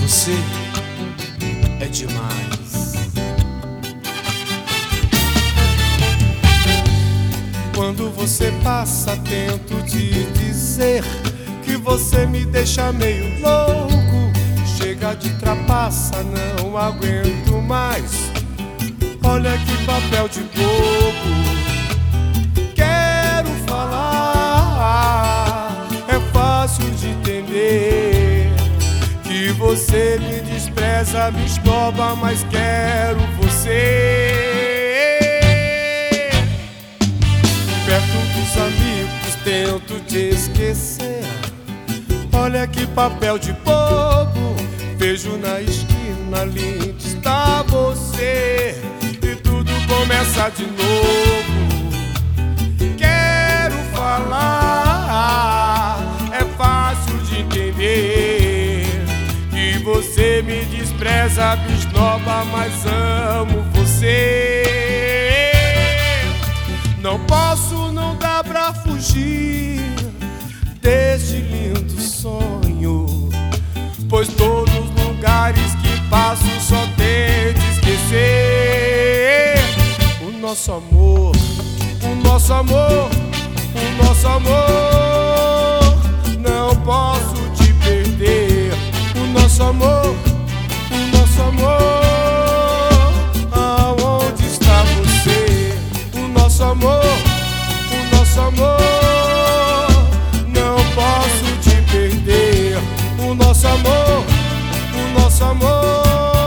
Você é demais. Quando você passa, tento te dizer que você me deixa meio louco. Chega de trapaça, não aguento mais. Olha que papel de bobo. Quero falar, é fácil de entender que você me despreza, me esnoba, mas quero você. Perto dos amigos tento te esquecer. Olha que papel de bobo. Vejo na esquina ali está você e tudo começa de novo. Quero falar, é fácil de entender que você me despreza, me esnoba, mas amo você. Não posso, não dá pra fugir deste lindo sonho, pois todos os lugares que passo só tento esquecer o nosso amor, o nosso amor, o nosso amor. Não posso te perder, o nosso amor, o nosso amor. Aonde está você? O nosso amor, o nosso amor. Não posso te perder, o nosso amor, o nosso amor.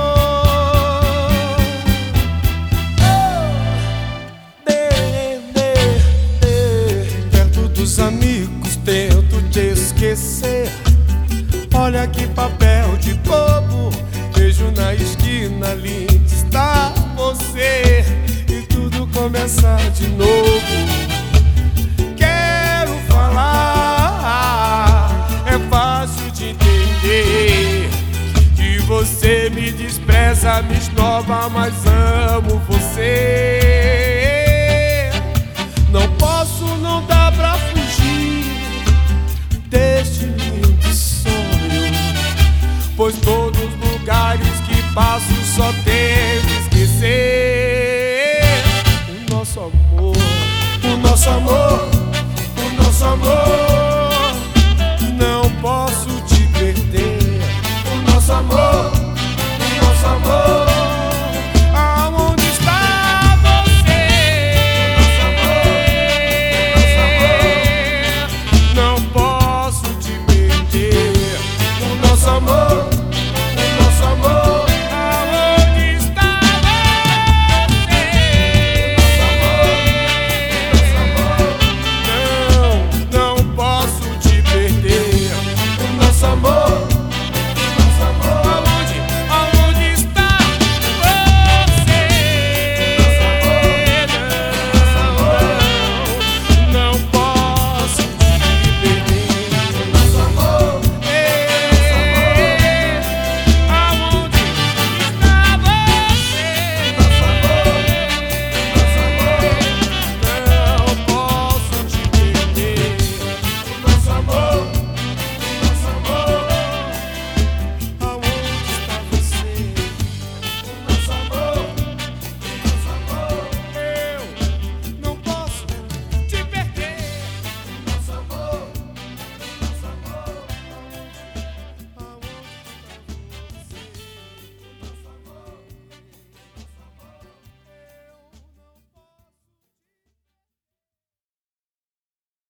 Perto dos amigos tento te esquecer. Olha que papel de bobo. Vejo na esquina ali está você e tudo começa de novo. Quero falar, é fácil de entender que você me despreza, me esnoba, mas amo você. Não posso, não dá pra fugir deste lindo sonho, pois todos os lugares que passo só tento esquecer o nosso amor, o nosso amor, o nosso amor. Não posso te perder, o nosso amor.